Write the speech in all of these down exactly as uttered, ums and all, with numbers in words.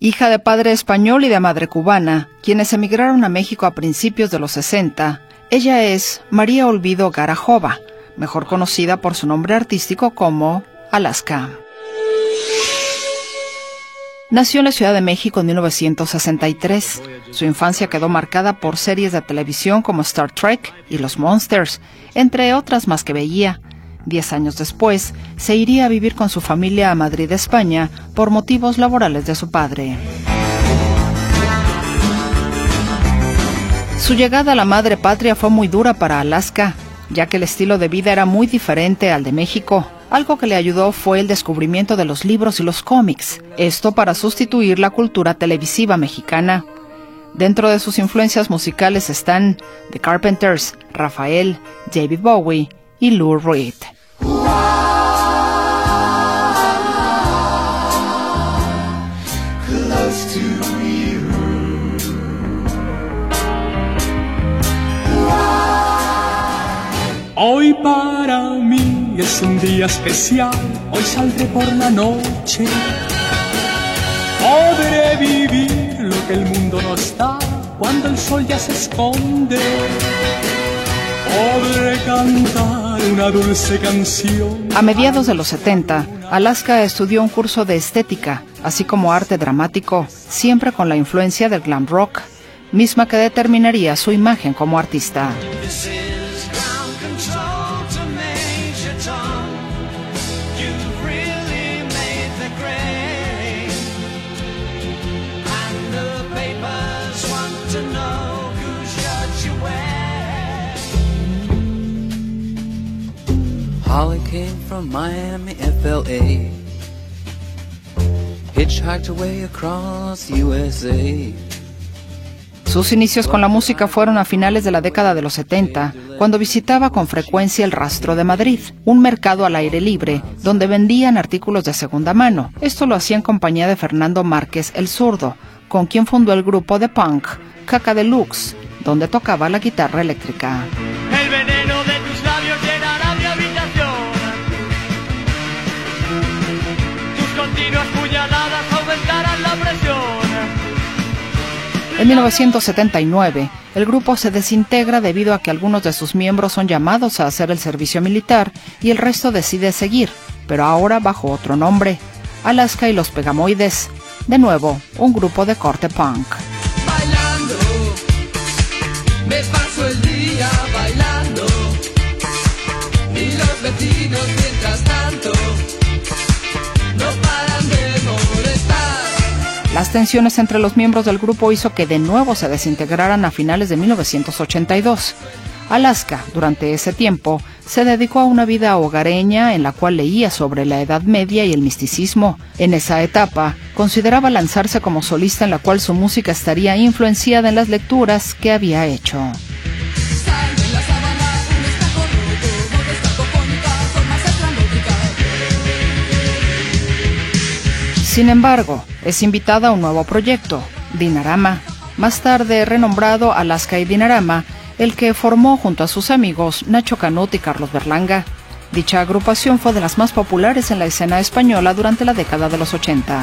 Hija de padre español y de madre cubana, quienes emigraron a México a principios de los sesenta, ella es María Olvido Garajova, mejor conocida por su nombre artístico como Alaska. Nació en la Ciudad de México en mil novecientos sesenta y tres. Su infancia quedó marcada por series de televisión como Star Trek y Los Monsters, entre otras más que veía. Diez años después, se iría a vivir con su familia a Madrid, España, por motivos laborales de su padre. Su llegada a la madre patria fue muy dura para Alaska, ya que el estilo de vida era muy diferente al de México. Algo que le ayudó fue el descubrimiento de los libros y los cómics, esto para sustituir la cultura televisiva mexicana. Dentro de sus influencias musicales están The Carpenters, Rafael, David Bowie y Lou Reed. Hoy para mí es un día especial, hoy saldré por la noche. Podré vivir lo que el mundo nos da cuando el sol ya se esconde. Podré cantar una dulce canción. A mediados de los setenta, Alaska estudió un curso de estética, así como arte dramático, siempre con la influencia del glam rock, misma que determinaría su imagen como artista. Holly came from Miami, F L A, hitchhiked away across U S A. Sus inicios con la música fueron a finales de la década de los setenta, cuando visitaba con frecuencia el Rastro de Madrid, un mercado al aire libre, donde vendían artículos de segunda mano. Esto lo hacía en compañía de Fernando Márquez el Zurdo, con quien fundó el grupo de punk Caca Deluxe, donde tocaba la guitarra eléctrica. El veneno de tus labios llenará mi habitación. Tus continuas puñaladas aumentarán la presión. En mil novecientos setenta y nueve, el grupo se desintegra debido a que algunos de sus miembros son llamados a hacer el servicio militar y el resto decide seguir, pero ahora bajo otro nombre, Alaska y los Pegamoides, de nuevo, un grupo de corte punk. Bailando, me paso el día bailando, y los vecinos mientras tanto no paran de molestar. Las tensiones entre los miembros del grupo hizo que de nuevo se desintegraran a finales de mil novecientos ochenta y dos. Alaska, durante ese tiempo, se dedicó a una vida hogareña en la cual leía sobre la Edad Media y el misticismo. En esa etapa, consideraba lanzarse como solista en la cual su música estaría influenciada en las lecturas que había hecho. Sin embargo, es invitada a un nuevo proyecto, Dinarama, más tarde renombrado Alaska y Dinarama, el que formó junto a sus amigos Nacho Canut y Carlos Berlanga. Dicha agrupación fue de las más populares en la escena española durante la década de los ochenta.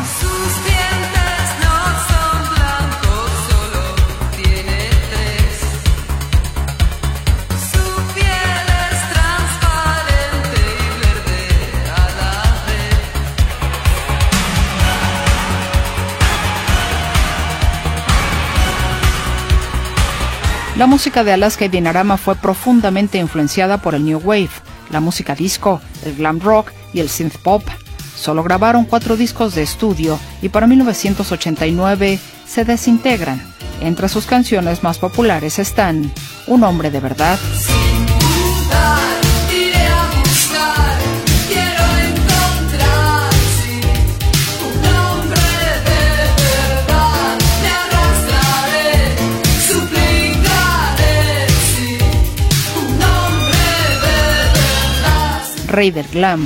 La música de Alaska y Dinarama fue profundamente influenciada por el New Wave, la música disco, el glam rock y el synth pop. Solo grabaron cuatro discos de estudio y para mil novecientos ochenta y nueve se desintegran. Entre sus canciones más populares están Un hombre de verdad, Rey del Glam,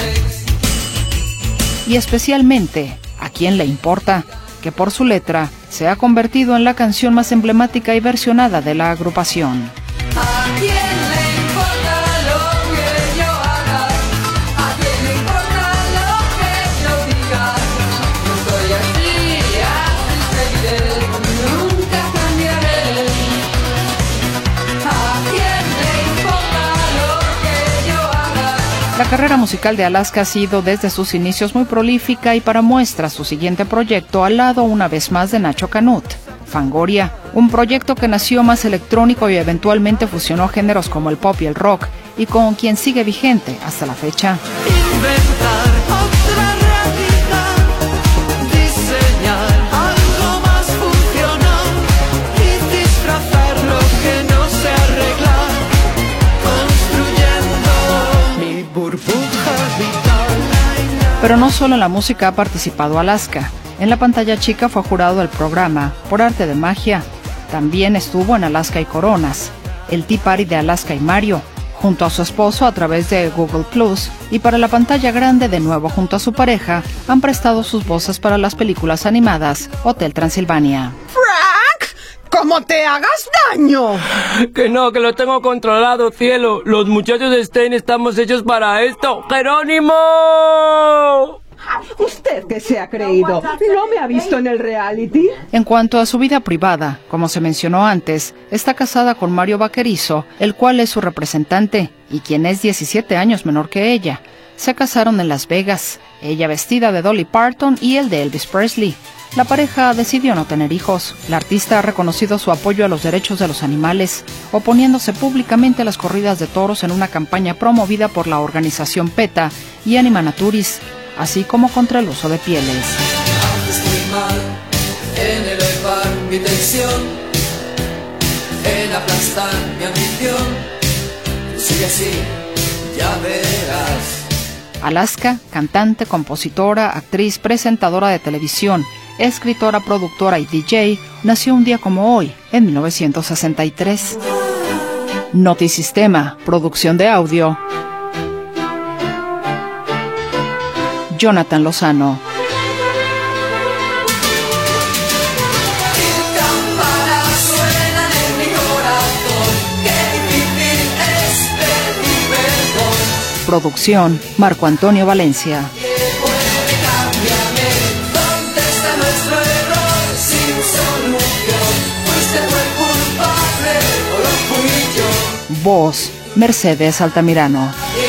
y especialmente, ¿a quién le importa?, que por su letra se ha convertido en la canción más emblemática y versionada de la agrupación. ¿A quién le importa lo que yo haga? ¿A quién le importa lo que yo diga? Yo soy así, así seguiré, nunca cambiaré. ¿A quién le importa lo que yo haga? La carrera musical de Alaska ha sido desde sus inicios muy prolífica y para muestra su siguiente proyecto al lado una vez más de Nacho Canut, Fangoria, un proyecto que nació más electrónico y eventualmente fusionó géneros como el pop y el rock, y con quien sigue vigente hasta la fecha. Inventar otra realidad, diseñar algo más funcional y disfrazar lo que no se arregla, construyendo mi burbuja vital. Pero no solo en la música ha participado Alaska. En la pantalla chica fue jurado del programa Por Arte de Magia. También estuvo en Alaska y Coronas, el Tea Party de Alaska y Mario, junto a su esposo a través de Google Plus, y para la pantalla grande de nuevo junto a su pareja, han prestado sus voces para las películas animadas Hotel Transilvania. ¡Frank! ¡Cómo te hagas daño! Que no, que lo tengo controlado, cielo. Los muchachos de Stein estamos hechos para esto. ¡Jerónimo! ¿Usted qué se ha creído? ¿No me ha visto en el reality? En cuanto a su vida privada, como se mencionó antes, está casada con Mario Vaquerizo, el cual es su representante y quien es diecisiete años menor que ella. Se casaron en Las Vegas, ella vestida de Dolly Parton y él de Elvis Presley. La pareja decidió no tener hijos. La artista ha reconocido su apoyo a los derechos de los animales, oponiéndose públicamente a las corridas de toros en una campaña promovida por la organización PETA y Anima Naturis, así como contra el uso de pieles. Estoy mal en elevar mi tensión, en aplastar mi ambición. Sigue así, ya verás. Alaska, cantante, compositora, actriz, presentadora de televisión, escritora, productora y D J, nació un día como hoy, en mil novecientos sesenta y tres. Notisistema, producción de audio, Jonathan Lozano. Campanas suenan en mi corazón, qué difícil es pedir perdón. Producción, Marco Antonio Valencia. Cámbiame, ¿dónde está nuestro error sin solución? ¿Fuiste tú el culpable o lo fui yo? Voz, Mercedes Altamirano.